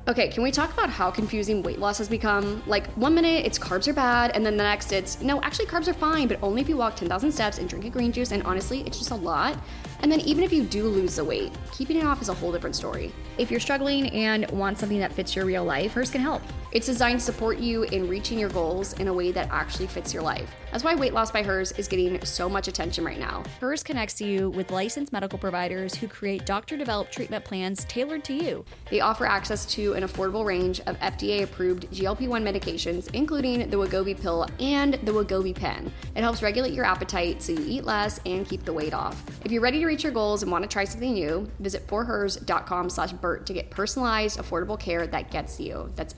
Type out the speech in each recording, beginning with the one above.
Okay, can we talk about how confusing weight loss has become? Like, 1 minute it's carbs are bad, and then the next it's, no, actually carbs are fine, but only if you walk 10,000 steps and drink a green juice, and honestly, it's just a lot. And then even if you do lose the weight, keeping it off is a whole different story. If you're struggling and want something that fits your real life, Hers can help. It's designed to support you in reaching your goals in a way that actually fits your life. That's why Weight Loss by Hers is getting so much attention right now. Hers connects you with licensed medical providers who create doctor-developed treatment plans tailored to you. They offer access to an affordable range of FDA-approved GLP-1 medications, including the Wegovy pill and the Wegovy pen. It helps regulate your appetite so you eat less and keep the weight off. If you're ready to reach your goals and want to try something new, visit forhers.com/Bert to get personalized, affordable care that gets you. That's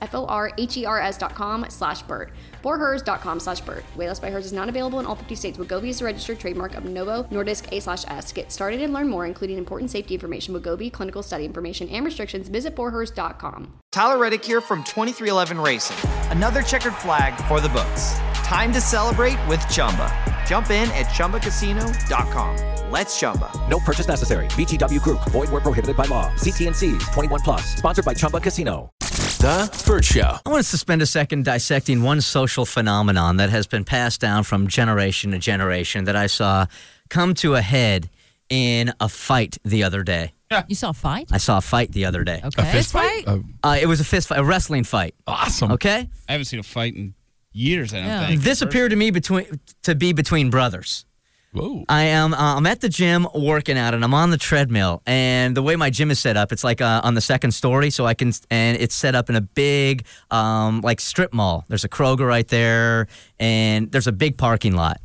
forhers.com/Bert. forhers.com/Bert. Weight Loss by Hers is not available in all 50 states. Wegovy is a registered trademark of Novo Nordisk A/S. To get started and learn more, including important safety information, Wegovy, clinical study information, and restrictions, visit forhers.com. Tyler Reddick here from 23XI Racing. Another checkered flag for the books. Time to celebrate with Chumba. Jump in at ChumbaCasino.com. Let's Chumba. No purchase necessary. VGW Group. Void where prohibited by law. See T&Cs. 21 plus. Sponsored by Chumba Casino. The Bert Show. I want to spend a second dissecting one social phenomenon that has been passed down from generation to generation that I saw come to a head in a fight the other day. You saw a fight? I saw a fight the other day. Okay. A fist fight? It was a fist fight, a wrestling fight. Awesome. Okay? I haven't seen a fight in years, I don't think. This appeared to me to be between brothers. Whoa. I'm at the gym working out, and I'm on the treadmill. And the way my gym is set up, it's like on the second story, and it's set up in a big like strip mall. There's a Kroger right there, and there's a big parking lot.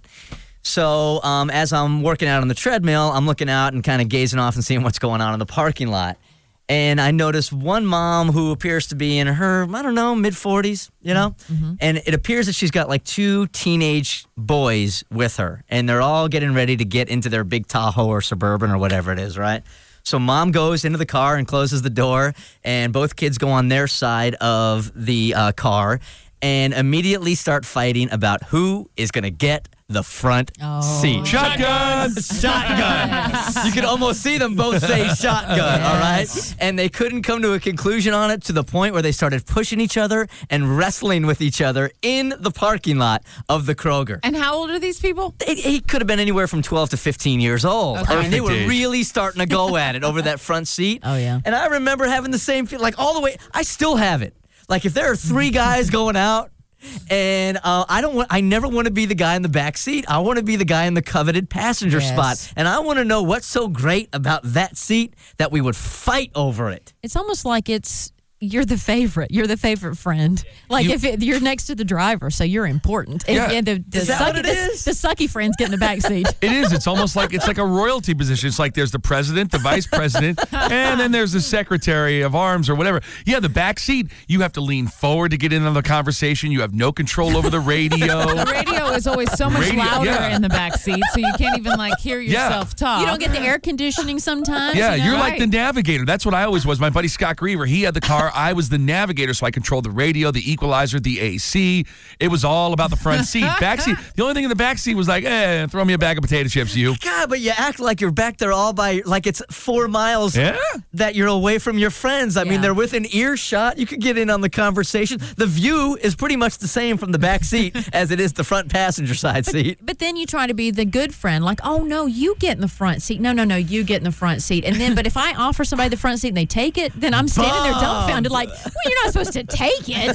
So as I'm working out on the treadmill, I'm looking out and kind of gazing off and seeing what's going on in the parking lot. And I noticed one mom who appears to be in her, I don't know, mid-40s, you know? Mm-hmm. And it appears that she's got like 2 teenage boys with her. And they're all getting ready to get into their big Tahoe or Suburban or whatever it is, right? So mom goes into the car and closes the door. And both kids go on their side of the car and immediately start fighting about who is going to get the front seat. Shotgun! Shotgun! You could almost see them both say shotgun, all right? And they couldn't come to a conclusion on it to the point where they started pushing each other and wrestling with each other in the parking lot of the Kroger. And how old are these people? He could have been anywhere from 12 to 15 years old. Okay. I mean, they were Perfect age. really starting to go at it over that front seat. Oh, yeah. And I remember having the same feel, like all the way, I still have it. Like if there are 3 guys going out, and I never want to be the guy in the back seat. I want to be the guy in the coveted passenger spot. And I want to know what's so great about that seat that we would fight over it. It's almost like you're the favorite. You're the favorite friend. Like you're next to the driver, so you're important. Yeah. And the Is that what it is? The sucky friends get in the back seat. It is. It's almost like it's like a royalty position. It's like there's the president, the vice president, and then there's the secretary of arms or whatever. Yeah, the back seat, you have to lean forward to get in on the conversation. You have no control over the radio. The radio is always so much louder yeah. in the back seat, so you can't even hear yourself talk. You don't get the air conditioning sometimes. Yeah, you know? you're like the navigator. That's what I always was. My buddy Scott Griever, he had the car. I was the navigator, so I controlled the radio, the equalizer, the AC. It was all about the front seat. Back seat. The only thing in the back seat was like, throw me a bag of potato chips, you. God, but you act like you're back there all by, like it's 4 miles that you're away from your friends. I mean, they're within earshot. You could get in on the conversation. The view is pretty much the same from the back seat as it is the front passenger side seat. But then you try to be the good friend, like, oh, no, you get in the front seat. No, you get in the front seat. And then, but if I offer somebody the front seat and they take it, then I'm standing there dumbfounded like, well, you're not supposed to take it.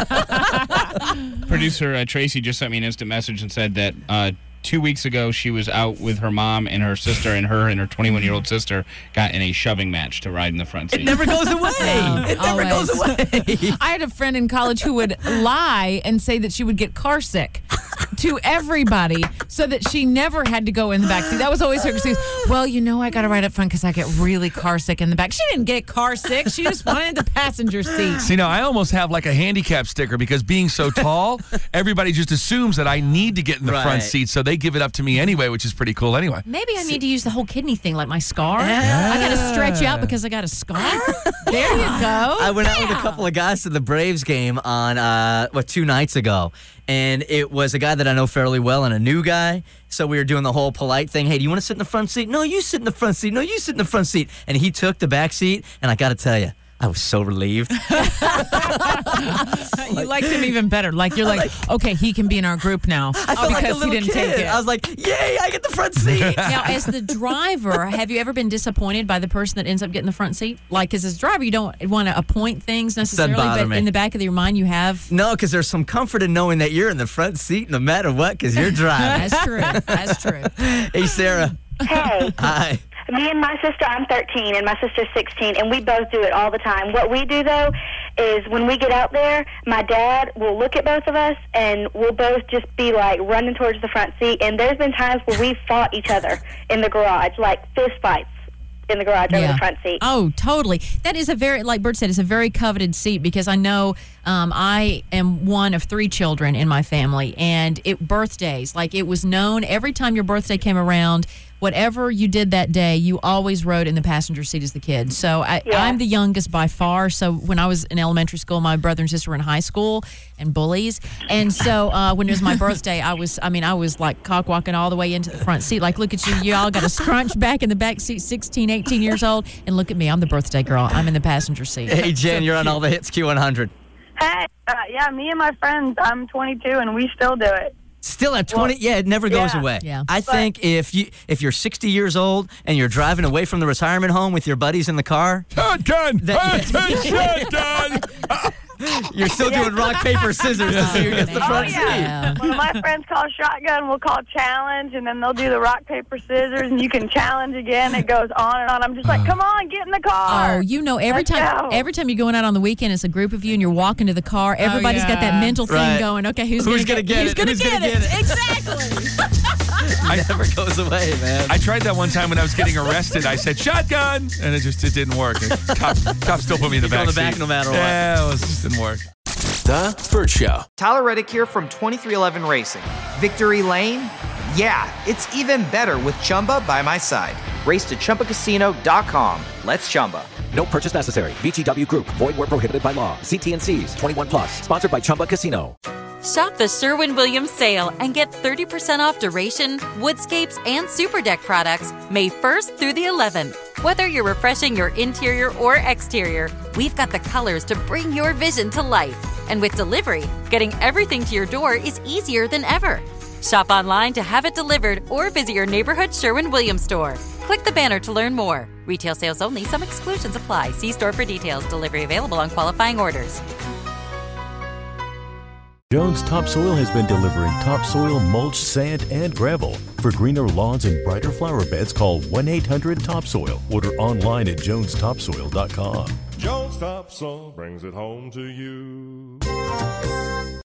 Producer Tracy just sent me an instant message and said that 2 weeks ago she was out with her mom and her sister, and her 21-year-old sister got in a shoving match to ride in the front seat. It never goes away. It never Always. goes away. I had a friend in college who would lie and say that she would get car sick to everybody so that she never had to go in the back seat. That was always her excuse. Well, I got to ride up front because I get really car sick in the back. She didn't get car sick. She just wanted the passenger seat. See, now I almost have like a handicap sticker because being so tall, everybody just assumes that I need to get in the front seat, so they give it up to me anyway, which is pretty cool anyway. Maybe I need to use the whole kidney thing, like my scar. I got to stretch out because I got a scar. There you go. I went out with a couple of guys to the Braves game on 2 nights ago, and it was a guy that I know fairly well and a new guy. So we were doing the whole polite thing. Hey, do you want to sit in the front seat? No, you sit in the front seat. No, you sit in the front seat. And he took the back seat, and I got to tell you, I was so relieved. You liked him even better. Like you're like, okay, he can be in our group now. I felt like a because he little didn't kid. take it. I was like, yay, I get the front seat. Now, as the driver, have you ever been disappointed by the person that ends up getting the front seat? Like, because as a driver, you don't want to appoint things necessarily, bother but me. in the back of your mind, you have. No, because there's some comfort in knowing that you're in the front seat no matter what, because you're driving. That's true. That's true. Hey, Sarah. Hey. Hi. Me and my sister, I'm 13, and my sister's 16, and we both do it all the time. What we do, though, is when we get out there, my dad will look at both of us, and we'll both just be, like, running towards the front seat. And there's been times where we've fought each other in the garage, like fist fights in the garage over the front seat. Oh, totally. That is a very, like Bert said, it's a very coveted seat because I know I am one of 3 children in my family, and birthdays, like it was known every time your birthday came around, whatever you did that day, you always rode in the passenger seat as the kid. So I'm the youngest by far. So when I was in elementary school, my brother and sister were in high school and bullies. And so when it was my birthday, I was like cock walking all the way into the front seat. Like, look at you. You all got a scrunch back in the back seat, 16, 18 years old. And look at me. I'm the birthday girl. I'm in the passenger seat. Hey, Jen, you're on all the hits Q100. Hey, yeah, me and my friends, I'm 22, and we still do it. Still at 20, it never goes away. Yeah. I think if you're 60 years old and you're driving away from the retirement home with your buddies in the car, shotgun, shotgun. You're still doing rock, paper, scissors to see who gets the front seat. One of my friends calls shotgun, we'll call challenge, and then they'll do the rock, paper, scissors, and you can challenge again. It goes on and on. I'm just like, come on, get in the car. Oh, you know, every time you're going out on the weekend, it's a group of you and you're walking to the car. Everybody's got that mental thing going. Okay, who's going to get it? Who's going to get it? Exactly. It never goes away, man. I tried that one time when I was getting arrested. I said shotgun, and it didn't work. Cop still put me in the back. Go in the back no matter what. Yeah, it just didn't work. The Bert Show. Tyler Reddick here from 2311 Racing. Victory Lane? Yeah, it's even better with Chumba by my side. Race to ChumbaCasino.com. Let's Chumba. No purchase necessary. VGW Group. Void where prohibited by law. See T&Cs. 21 plus. Sponsored by Chumba Casino. Shop the Sherwin-Williams sale and get 30% off Duration, Woodscapes, and Super Deck products May 1st through the 11th. Whether you're refreshing your interior or exterior, we've got the colors to bring your vision to life. And with delivery, getting everything to your door is easier than ever. Shop online to have it delivered or visit your neighborhood Sherwin-Williams store. Click the banner to learn more. Retail sales only. Some exclusions apply. See store for details. Delivery available on qualifying orders. Jones Topsoil has been delivering topsoil, mulch, sand, and gravel. For greener lawns and brighter flower beds, call 1-800-TOPSOIL. Order online at jonestopsoil.com. Jones Topsoil brings it home to you.